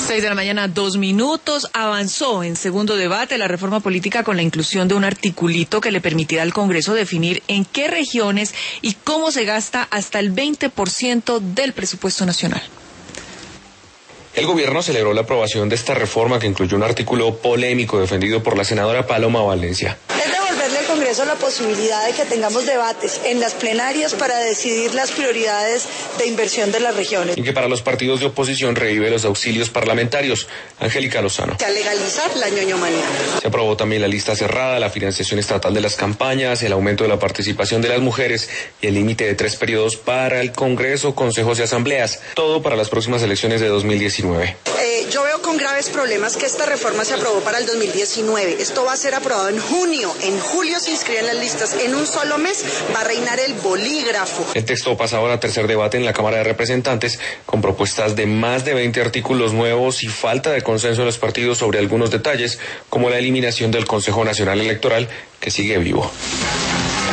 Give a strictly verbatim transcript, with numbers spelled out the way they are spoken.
Seis de la mañana, dos minutos. Avanzó en segundo debate la reforma política con la inclusión de un articulito que le permitirá al Congreso definir en qué regiones y cómo se gasta hasta el veinte por ciento del presupuesto nacional. El gobierno celebró la aprobación de esta reforma que incluyó un artículo polémico defendido por la senadora Paloma Valencia. Al Congreso la posibilidad de que tengamos debates en las plenarias para decidir las prioridades de inversión de las regiones. Y que para los partidos de oposición revive los auxilios parlamentarios. Angélica Lozano. A legalizar la ñoñomanía. Se aprobó también la lista cerrada, la financiación estatal de las campañas, el aumento de la participación de las mujeres y el límite de tres periodos para el Congreso, consejos y asambleas. Todo para las próximas elecciones de dos mil diecinueve. Eh, yo veo con graves problemas que esta reforma se aprobó para el dos mil diecinueve. Esto va a ser aprobado en junio. En julio se inscriben las listas. En un solo mes va a reinar el bolígrafo. El texto pasa ahora a tercer debate en la Cámara de Representantes con propuestas de más de veinte artículos nuevos y falta de consenso en los partidos sobre algunos detalles, como la eliminación del Consejo Nacional Electoral, que sigue vivo.